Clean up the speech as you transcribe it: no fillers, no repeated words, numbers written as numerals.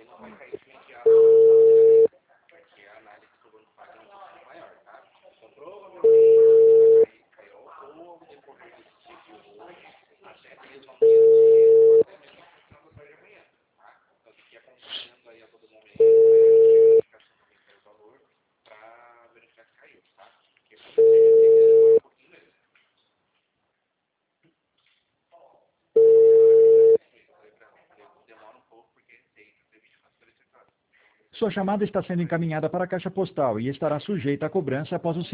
Sua chamada está sendo encaminhada para a caixa postal e estará sujeita a cobrança após o